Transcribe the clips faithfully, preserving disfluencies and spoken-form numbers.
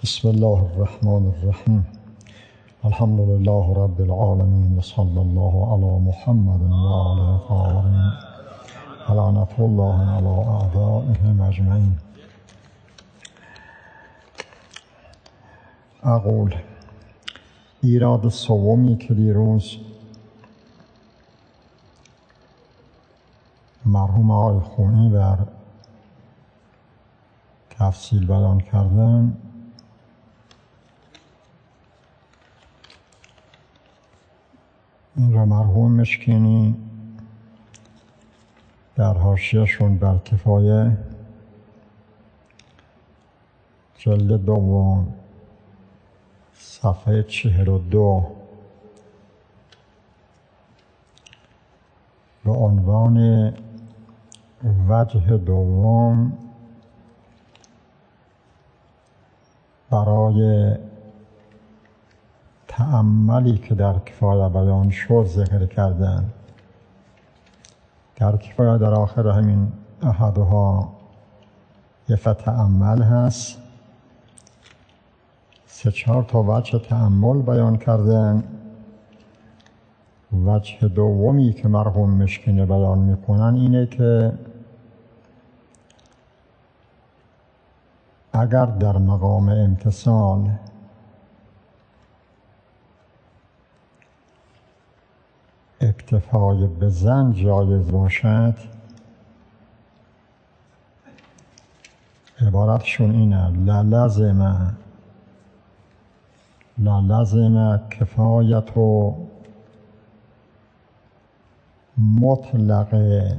بسم الله الرحمن الرحیم. الحمد لله رب العالمین و صلی الله علی محمد و آله الطاهرین و لعنة الله علی اعدائهم اجمعین. اقول ایراد سومی که دیروز مرحوم آقای خونی بر تفصیل بیان کردن، این را مرحوم مشکینی در حاشیه‌شون بر کفایه جلد دوم صفحه چهل و دو به عنوان وجه دوم برای تأملی که در کفایه بیان شد ذکر کردن. در کفایه در آخر همین احدها یه فتأمل هست، سه چهار تا وجه تأمل بیان کردن. وجه دومی که مرحوم مشکینی بیان میکنن اینه که اگر در مقام امتثال اکتفای به زن جایز باشد، عبارتشون اینه: للزم للزم کفایت و مطلق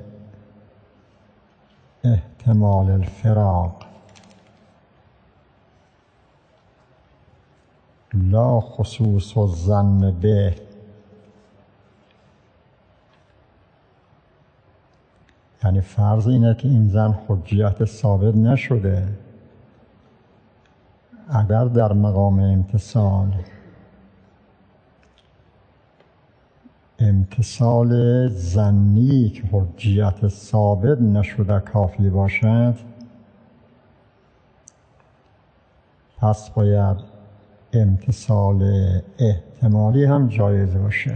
احتمال الفراق لا خصوص الظن به. یعنی فرض اینه که این زن حجیت ثابت نشده، اگر در مقام امتثال امتثال ظنی که حجیت ثابت نشده کافی باشد، پس باید امتثال احتمالی هم جایز باشه.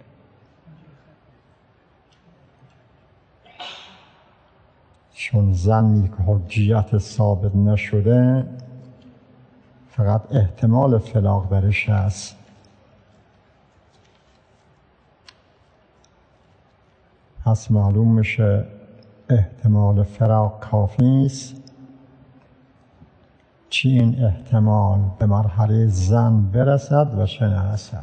چون ظنی که حجیت ثابت نشده فقط احتمال فراق درش هست. پس معلوم میشه احتمال فراق کافی نیست. چی این احتمال به مرحله ظن برسد و چه نرسد.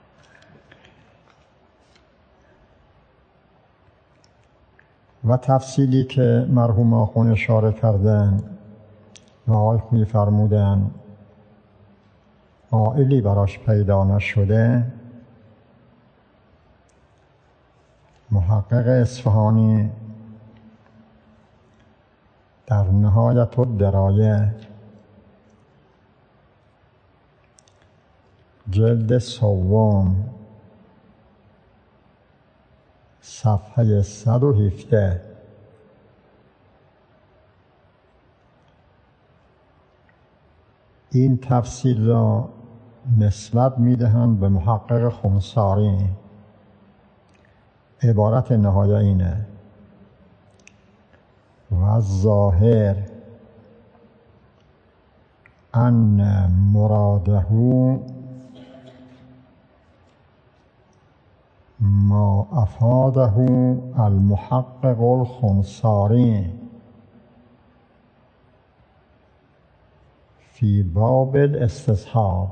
و تفصیلی که مرحوم آخون اشاره کردن و آقای خویی فرمودن عائلی براش پیدا نشده، محقق اصفهانی در نهایت الدرایه جلد سوم صفحه صد و هفده این تفسیر را نسبت میدهند به محقق خمساری. عبارت نهایه اینه: و ظاهر ان مراده ما افاده المحقق الخمساری فی باب الاستصحاب.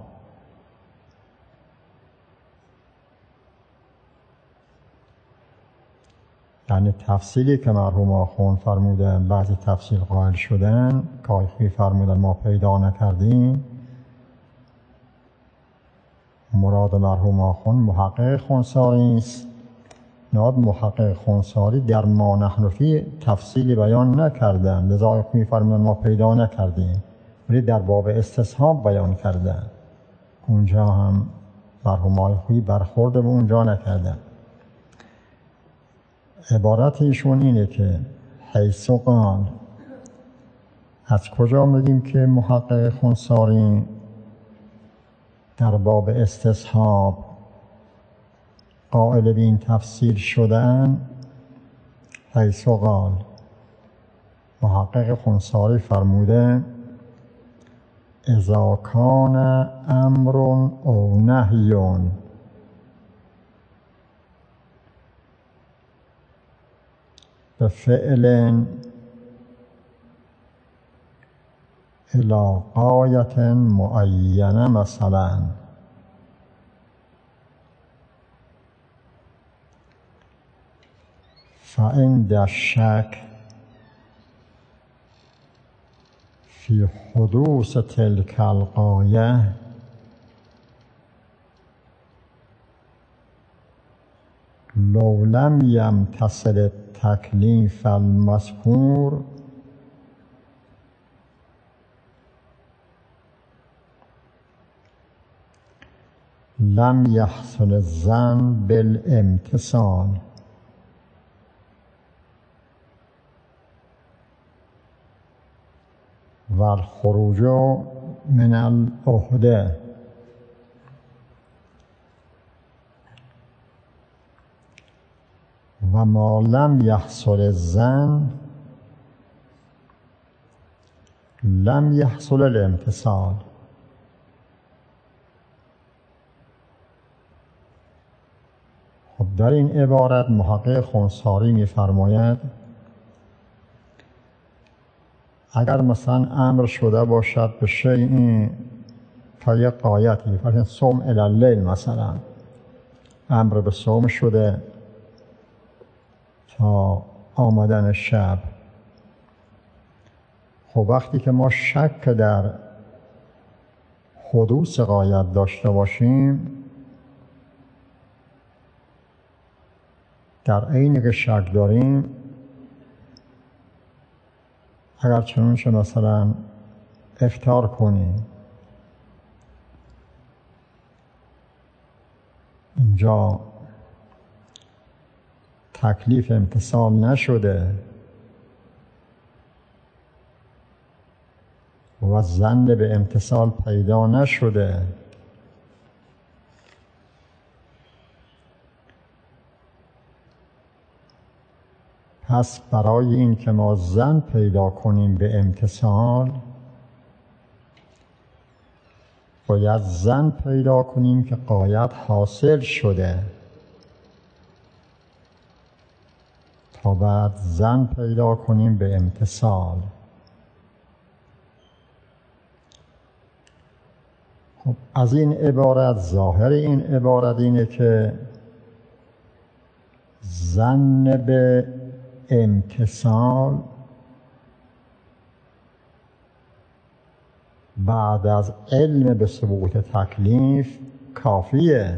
یعنی تفصیلی که مرحوم آخوند فرمودن، بعضی تفصیل قائل شدن، کایخی فرمودن ما پیدا نکردیم. مراد مرحوم آخوند محقق خونساری است. ناد محقق خونساری در ما نحن فی تفصیلی بیان نکردن، لذا کایخی فرمودن ما پیدا نکردیم، ولی در باب استصحاب بیان کردن. اونجا هم مرحوم آخوی برخورد به اونجا نکردن. عبارت ایشون اینه که حیث قال، از کجا میگیم که محقق خونساری در باب استصحاب قائل به این تفسیر شدن، حیث قال محقق خنثاری فرموده اذا کان امر او نهی به فعل الی غایة معینه، مثلا فعند الشک فی حدوث تلک الغایه لو لم یمتثل التکلیف المذکور لم یحصل الظن بالامتثال و الخروج من العهده و ما لم یحصل الظن لم یحصل الامتثال. خب در این عبارت محقق خنثاری می‌فرماید اگر مثلا امر شده باشد به شیء تا یک غایتی، مثلا صوم الی اللیل، مثلا امر به صوم شده تا آمدن شب، خب وقتی که ما شک در حدوث غایت داشته باشیم، در عینی که شک داریم، اگر چنانچه مثلا افطار کنیم، اینجا تکلیف امتثال نشده و ظن به امتثال پیدا نشده، پس برای این که ما ظن پیدا کنیم به امتثال باید ظن پیدا کنیم که غایت حاصل شده، تا بعد ظن پیدا کنیم به امتثال. خب از این عبارت، ظاهر این عبارت اینه که ظن به امتثال بعد از علم به ثبوت تکلیف کافیه.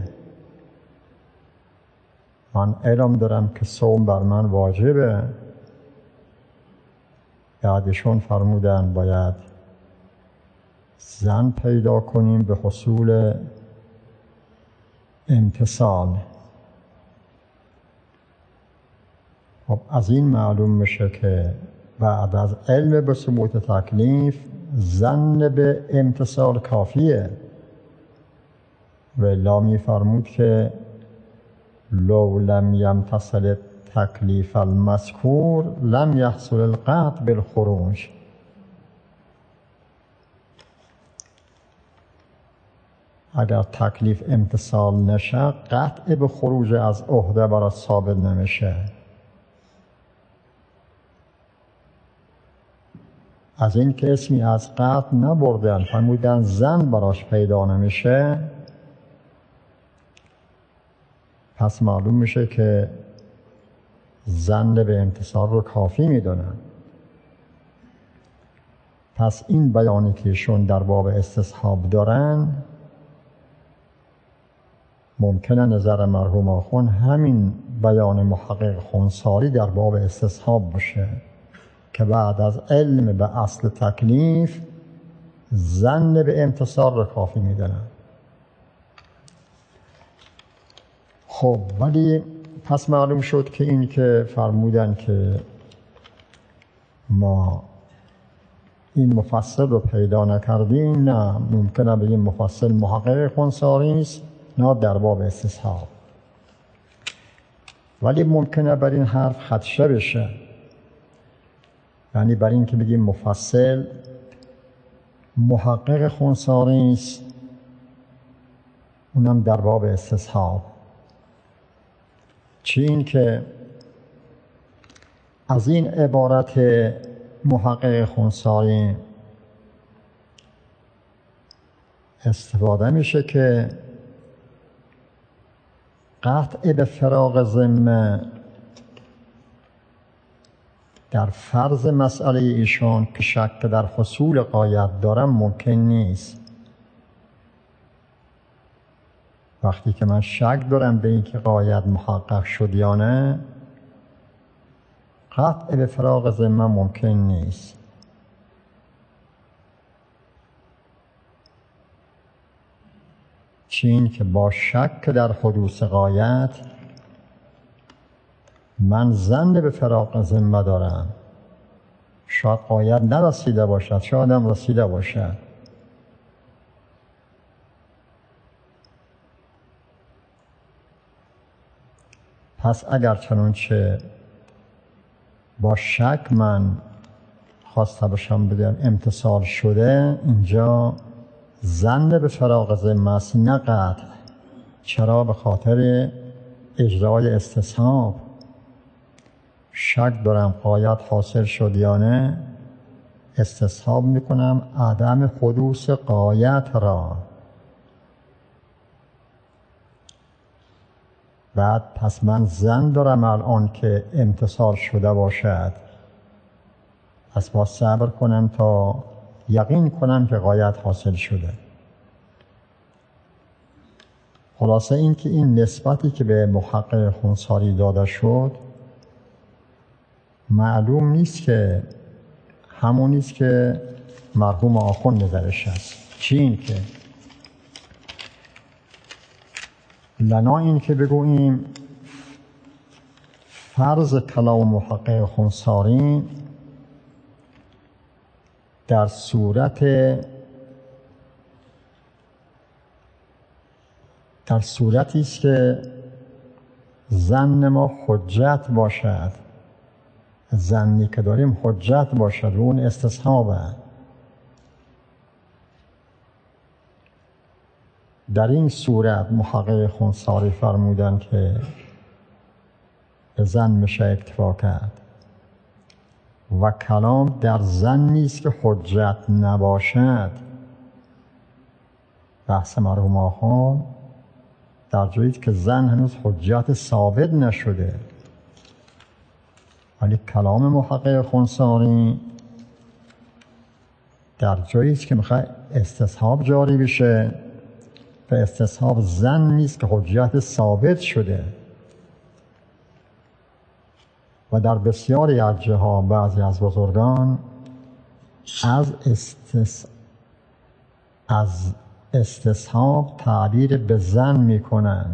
من علم دارم که صوم بر من واجبه، بعدشون فرمودن باید ظن پیدا کنیم به حصول امتثال. خب از این معلوم میشه که بعد از علم به ثبوت تکلیف ظن به امتثال کافیه. و الا می‌فرمود که لو لم یمتثل التکلیف المذکور لم یحصل القطع بالخروج. اگر تکلیف امتثال نشه، قطع به خروج از عهده برای ثابت نمیشه. از این که اسمی از قطع نبردن، فرمودن ظن براش پیدا نمیشه، پس معلوم میشه که ظن به امتثال رو کافی میدونن. پس این بیانی که ایشون در باب استصحاب دارن، ممکنه نظر مرحوم آخوند همین بیان محقق خنثاری در باب استصحاب باشه که بعد از علم به اصل تکلیف ظن به امتثال رو کافی میدونن. خب ولی پس معلوم شد که این که فرمودن که ما این مفصل رو پیدا نکردیم، نه ممکنه بگیم مفصل محقق خنثاری است، نه در باب استصحاب. ولی ممکنه بر این حرف خدشه بشه، یعنی بر این که بگیم مفصل محقق خنثاری است، اونم در باب استصحاب. چی این که از این عبارت محقق خنثاری استفاده میشه که قطع به فراغ ذمه در فرض مسئله ایشان که شک در حصول غایت دارم ممکن نیست. وقتی که من شک دارم به اینکه غایت محقق شد یا نه، قطع به فراغ ذمه ممکن نیست. چین که با شک در حدوث غایت من ظن به فراغ ذمه دارم، شاید غایت نرسیده باشد، شاید هم رسیده باشد. پس اگر چنانچه با شک من خواسته باشم بگم امتصال شده، اینجا ظن به فراغ ذمه است نه قطع. چرا؟ به خاطر اجرای استصحاب. شک دارم غایت حاصل شد یا نه، استصحاب میکنم عدم حدوث غایت را. بعد پس من ظن دارم الان که امتصال شده باشد، پس با صبر کنم تا یقین کنم که غایت حاصل شده. خلاصه این که این نسبتی که به محقق خنثاری داده شد معلوم نیست که همون نیست که مرحوم آخوند نظرش است. چی این که لنا این که بگوییم فرض کلام محقق خنثاری در صورت در صورتی است که ظن ما حجت باشد، ظنی که داریم حجت باشد و اون استصحابه. در این صورت محقق خنثاری فرمودن که به ظن میشه اکتفا کرد و کلام در ظن نیست که حجت نباشد. بحث مرحوم آخوند در جایی که ظن هنوز حجت ثابت نشده، ولی کلام محقق خنثاری در جایی که میخواد استصحاب جاری بشه، و استصحاب ظن نیست که حجت ثابت شده. و در بسیاری از جاها بعضی از بزرگان از استس... از استصحاب تعبیر به ظن میکنن،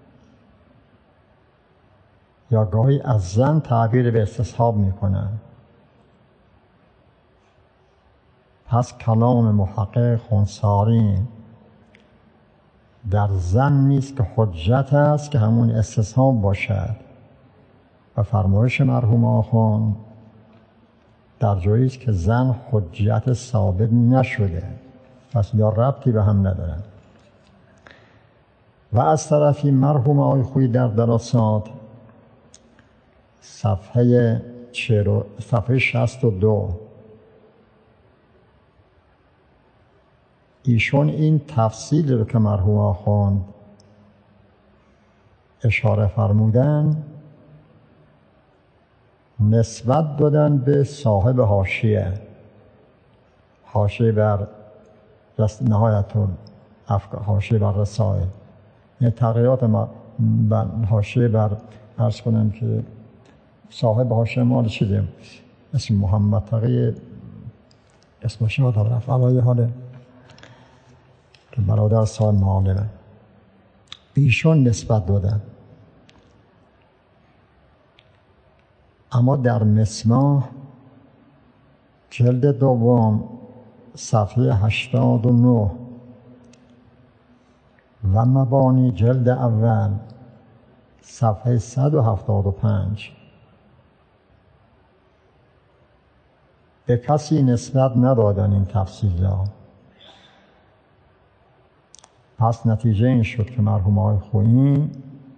یا گاهی از ظن تعبیر به استصحاب میکنن. پس کلام محقق خنثاری در ظن نیست که حجت است که همون استصحاب باشد، و فرمایش مرحوم آخوند در جایی است که ظن حجت ثابت نشده، پس یا ربطی به هم ندارن. و از طرفی مرحوم آقای خویی در دراسات صفحه چهر صفحه شصت و دو ایشون این تفصیل رو که مرحوم آخوند اشاره فرمودن نسبت دادن به صاحب حاشیه حاشیه بر نهایت الافکار، حاشیه بر رسائل، یعنی تغییرات ما حاشیه بر عرض کنم که صاحب حاشیه مال چیده اسم محمد تقی اسمش یادم رفت علای حاله که برادر صاحب معالمه، ایشون نسبت دادن. اما در مسماع جلد دوم صفحه هشتاد و نه و مبانی جلد اول صفحه صد و هفتاد و پنج. به کسی نسبت ندادن این تفصیل‌ها. پس نتیجه این شد که مرحوم آقای خویی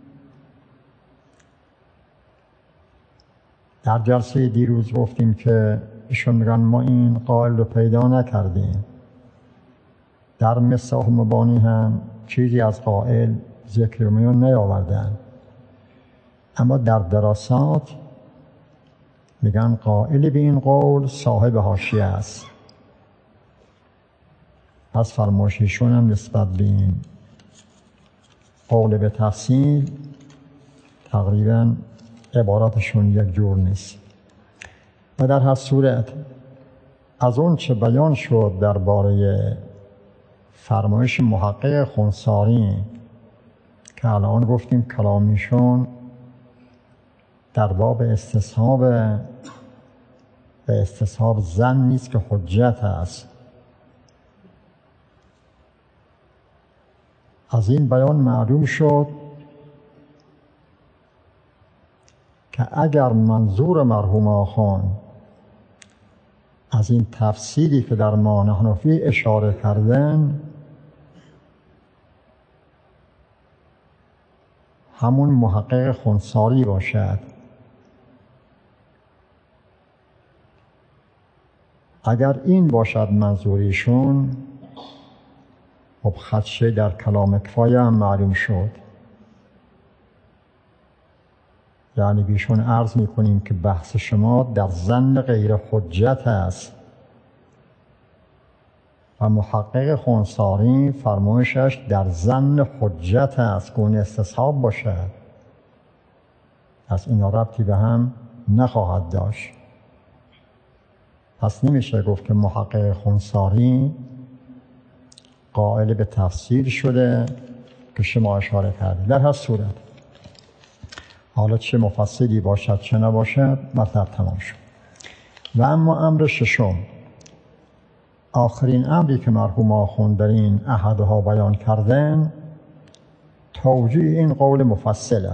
در جلسه دیروز گفتیم که ایشون میگن ما این قائل رو پیدا نکردیم. در مصاح مبانی هم چیزی از قائل ذکر میون نیاوردن، اما در دراسات میگن قائل به این قول صاحب حاشیه است. پس فرمایششون هم نسبت به این قول به تفصیل تقریبا عباراتشون یک جور نیست. و در هر صورت از اون چه بیان شد درباره فرمایش محقق خنثاری که الان گفتیم کلامیشون در باب استصحاب به استصحاب ظن نیست که حجت است. از این بیان معلوم شد که اگر منظور مرحوم آخوان از این تفصیلی که در ما نحنفی اشاره کردن همون محقق خنثاری باشد، اگر این باشد منظوریشون، خب خدشه در کلام کفایه هم معلوم شد. یعنی بیشون عرض میکنیم که بحث شما در ظن غیر حجت است و محقق خنثاری فرمایشش در ظن حجت است که اون استصحاب باشد. پس اینا ربطی به هم نخواهد داشت. پس نمیشه گفت که محقق خنثاری قائل به تفسیر شده که شما اشاره کردید. در هر صورت حالا چه مفصلی باشد چه نباشد مطلب تمام شد. و اما امر ششم، آخرین امری که مرحوم آخوند در این احدها بیان کردن، توجیه این قول مفصله.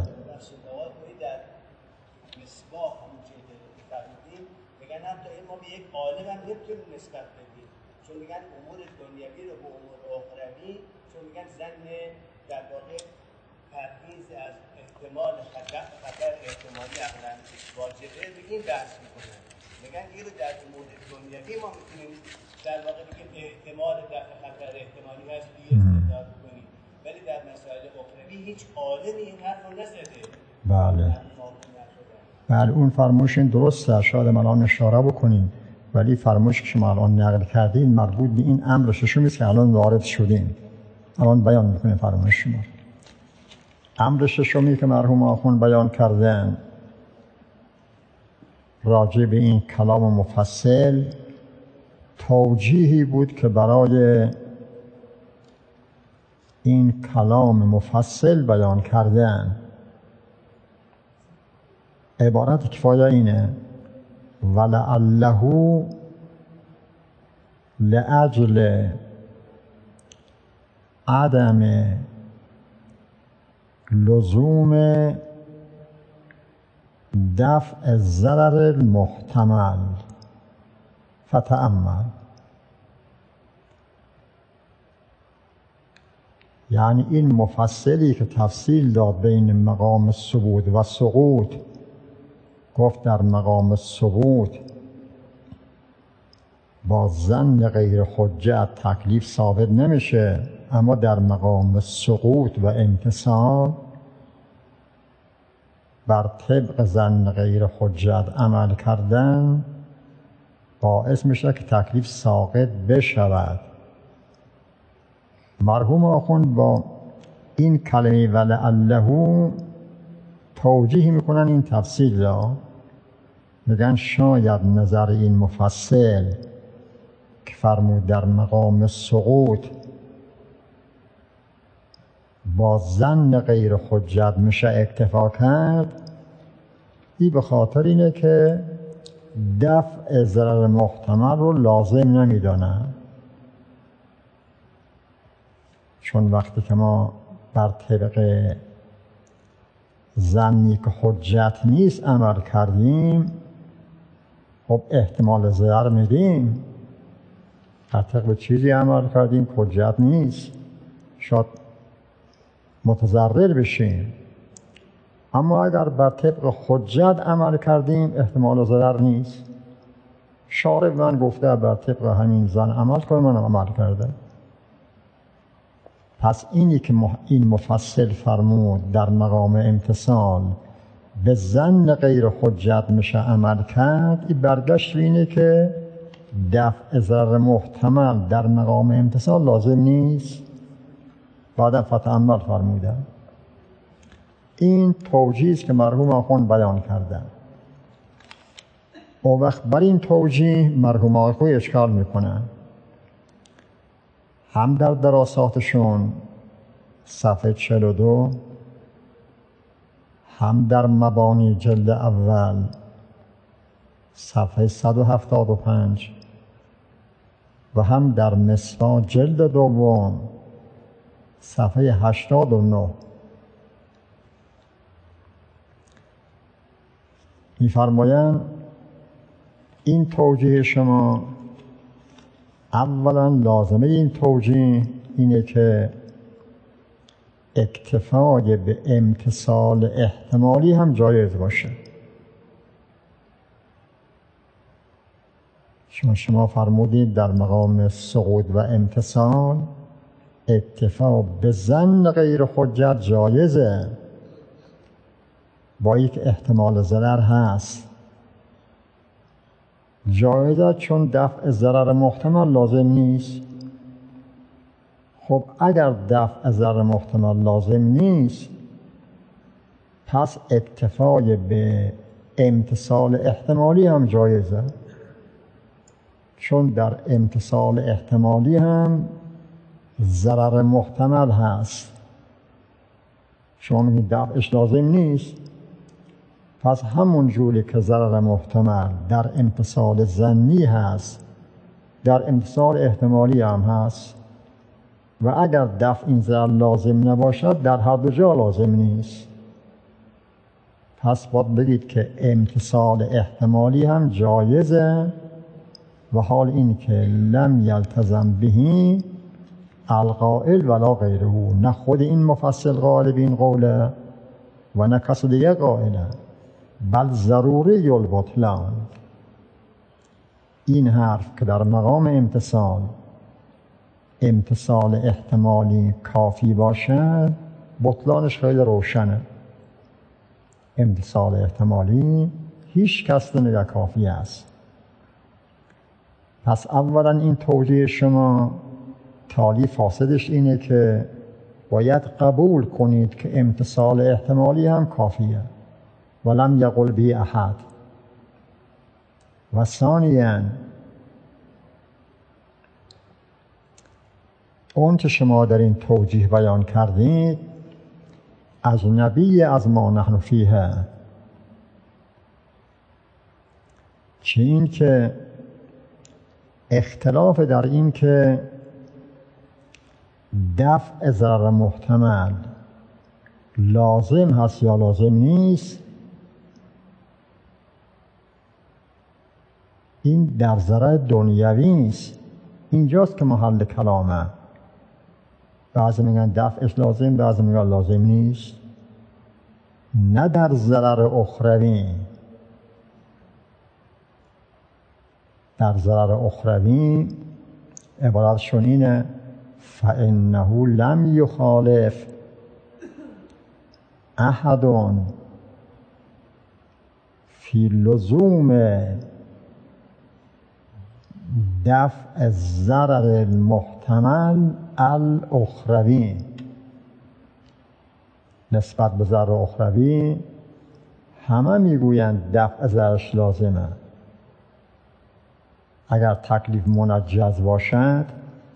چون میگن امور دنیوی رو به امور اخروی، چون میگن زن در واقع پرهیز از احتمال خطر خطر احتمالی عقلا واجبه، به این بحث میکنن. میگن این رو در امور دنیوی ما میتونیم در واقع بگیم احتمال دفع خطر احتمالی هست دیگه استدلال کنیم، ولی در مسائل اخروی هیچ عالمی این حرف رو نزده. بله بله اون فرموشین درسته، شاید من الان اشاره بکنیم، ولی فرمایش که شما الان نقل کردین مربوط به این امر ششمی است که الان وارد شدیم. الان بیان میکنیم فرمایش شما. امر ششمی که مرحوم آخوند بیان کردن راجع به این کلام مفصل توجیهی بود که برای این کلام مفصل بیان کردن. عبارت کفایه اینه: ولعله لأجل عدم لزوم دفع الضرر المحتمل فتأمل. یعنی این مفصلی که تفصیل داد بین مقام ثبوت و سقوط، گفت در مقام ثبوت با ظن غیر حجت تکلیف ثابت نمیشه، اما در مقام سقوط و امتثال بر طبق ظن غیر حجت عمل کردن باعث میشه که تکلیف ساقط بشود. مرحوم آخوند با این کلمه ولعله توجیه میکنن این تفصیل را. میگن شاید نظر این مفصل که فرمود در مقام سقوط با ظن غیر حجت میشه اکتفا کرد، این به خاطر اینه که دفع ضرر محتمل رو لازم نمیدانن، چون وقتی که ما بر طبق ظنی که حجت نیست عمل کردیم، خب احتمال ضرر میدیم. بر طبق چیزی عمل کردیم که حجت نیست، شاید متضرر بشیم. اما اگر بر طبق حجت عمل کردیم احتمال ضرر نیست. شارع من گفته بر طبق همین ظن عمل کنم، من عمل کرده. پس اینی که این مفصل فرمود در مقام امتثال به ظن غیر حجت میشه عمل کرد، این برگشت اینه که دفع ضرر محتمل در مقام امتثال لازم نیست. بعد فتعمل فرموده. این توجیه است که مرحوم آخوند بیان کرده. و وقت بر این توجیه مرحوم آخوند اشکال میکنه، هم در دراساتشون صفحه چهل و دو، هم در مبانی جلد اول صفحه صد و هفتاد و پنج و هم در مصباح جلد دوم صفحه هشتاد و نه می‌فرمایند این توجیه شما اولا لازمه این توجیه اینه که اکتفای به امتثال احتمالی هم جایز باشه. چون شما فرمودید در مقام سقوط و امتثال اکتفا به ظن غیر حجت جایزه، با یک احتمال ضرر هست. جایزه چون دفع ضرر محتمل لازم نیست. خب اگر دفع ضرر محتمل لازم نیست، پس اکتفای به امتثال احتمالی هم جایزه، چون در امتثال احتمالی هم ضرر محتمل هست. شما میگید دفعش لازم نیست، پس همون جوری که ضرر محتمل در امتثال ظنی هست، در امتثال احتمالی هم هست. و اگر دفع این ضرر لازم نباشد، در هر دو جا لازم نیست. پس باید بگید که امتثال احتمالی هم جایزه، و حال این که لم یلتزم بهی القائل ولا غیره، نه خود این مفصل قائل به این قوله و نه کس دیگه قائله، بل ضروری البطلان. این حرف که در مقام امتثال امتثال احتمالی کافی باشه، بطلانش خیلی روشنه. امتثال احتمالی هیچ کس نگه کافی است. پس اولا این توجیه شما تالی فاسدش اینه که باید قبول کنید که امتثال احتمالی هم کافیه، ولم یقل بی احد. و ثانیاً اون که شما در این توجیه بیان کردید اجنبی از ما نحن فیه، چه این که اختلاف در این که دفع ضرر محتمل لازم هست یا لازم نیست، این در ضرر دنیوی نیست. اینجاست که محل کلامه. بعضی میگن دفعش لازم، بعضی میگن لازم نیست. نه در ضرر اخروی. در ضرر اخروی عبارتشون اینه فإنه لم یخالف احد فی لزوم دفع ضرر المحتمل الاخروی. نسبت به ضرر اخروی همه میگویند دفع ضررش لازمه. اگر تکلیف منجز باشد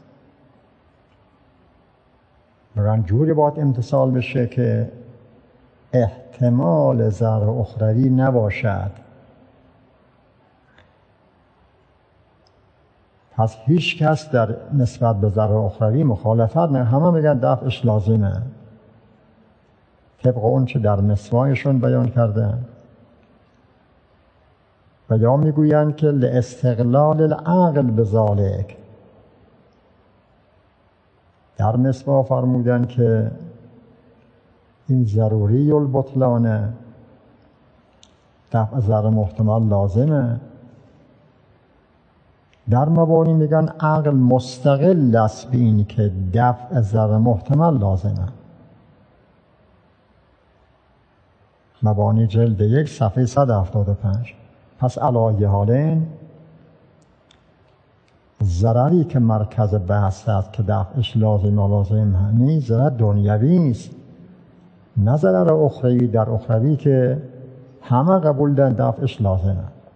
برای جوری باید امتثال بشه که احتمال ضرر اخروی نباشد. پس هیچ کس در نسبت به ضرر اخروی مخالفت نه، همه میگن دفعش لازمه طبق اون چه در مسوایشون بیان کردن. و یا میگویند که لاستقلال العقل بذالک، در مسوا فرمودن که این ضروری البطلانه، دفع ضرر محتمل لازمه. در مبانی میگن عقل مستقل است به این که دفع ضرر محتمل لازمه. مبانی جلد یک صفحه صد و هفتاد و پنج. پس علی حالین ضرری که مرکز بحث است که دفعش لازم و لازم نیست ضرر دنیوی است، نه ضرر اخروی. در اخروی که همه قبول دارن دفعش لازمه.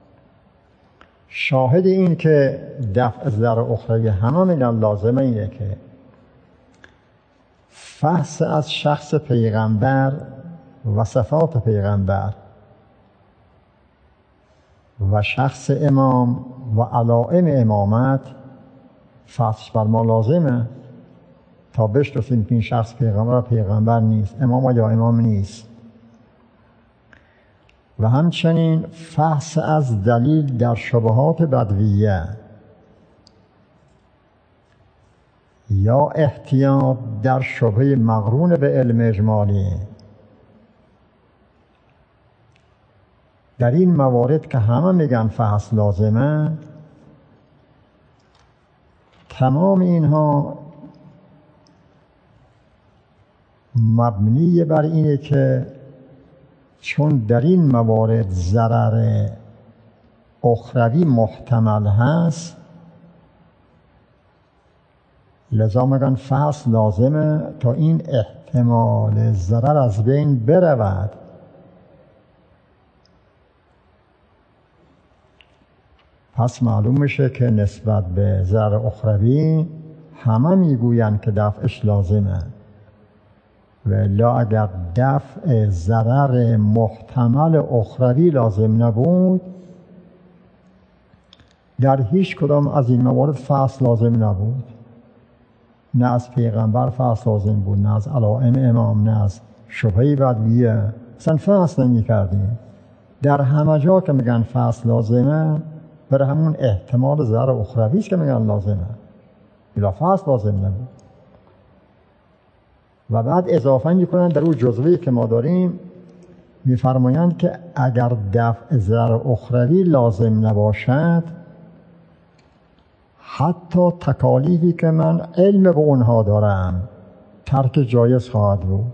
شاهد این که دفع ضرر اخروی همه میگن لازمه اینه که فحص از شخص پیغمبر و صفات پیغمبر و شخص امام و علائم امامت فحص بر ما لازمه تا بشناسیم که این شخص پیغمبر و پیغمبر نیست، امام یا امام نیست. و همچنین فحص از دلیل در شبهات بدویه یا احتیاط در شبهه مقرون به علم اجمالی. در این موارد که همه میگن فحص لازمه، تمام اینها مبنی بر اینه که چون در این موارد ضرر اخروی محتمل هست، لذا میگن فحص لازمه تا این احتمال ضرر از بین برود. پس معلوم میشه که نسبت به ضرر اخروی همه میگویند که دفعش لازمه، ولی اگر دفع ضرر محتمل اخروی لازم نبود، در هیچ کدام از این موارد فحص لازم نبود. نه از پیغمبر فحص لازم بود، نه از علائم امام، نه از شبهه بدویه، اصلا فحص نمی کردیم. در همه جا که میگن فحص لازمه، برای همون احتمال ضرر اخروی است که میگن لازمه، بلا فحص لازم نبود. و بعد اضافه میکنن در اون جزوه‌ای که ما داریم، میفرمایند که اگر دفع ضرر اخروی لازم نباشد، حتی تکالیفی که من علم به اونها دارم ترک جایز خواهد بود.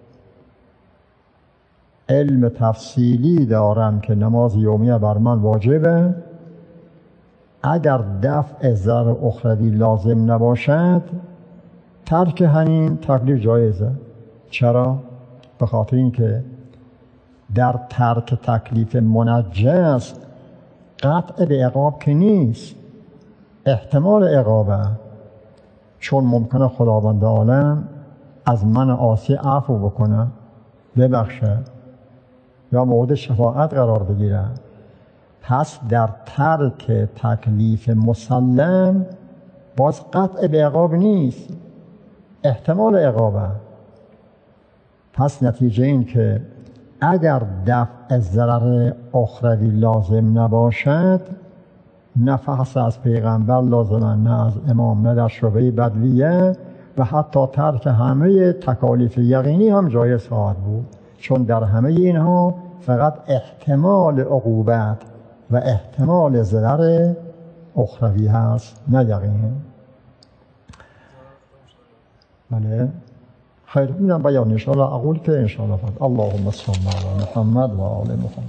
علم تفصیلی دارم که نماز یومیه بر من واجبه، اگر دفع ضرر اخروی لازم نباشد، ترک همین تکلیف جایزه. چرا؟ به خاطر اینکه در ترک تکلیف منجس قطع به عقاب که نیست، احتمال عقابه، چون ممکنه خداوند عالم از من عاصی عفو بکنه، ببخشه یا مورد شفاعت قرار بگیره. پس در ترک تکلیف مسلم باز قطع به عقاب نیست، احتمال عقابه. پس نتیجه این که اگر دفع ضرر اخروی لازم نباشد، نه فحص از پیغمبر لازمه، نه از امام، نه در شبهه بدویه، و حتی ترک همه تکالیف یقینی هم جایز خواهد بود، چون در همه اینها فقط احتمال عقوبت و احتمال ضرر اخروی هست، نه یقین. بله خیر، میرم بیان انشاءالله اقول که انشاءالله. اللهم صل علی محمد و آل محمد.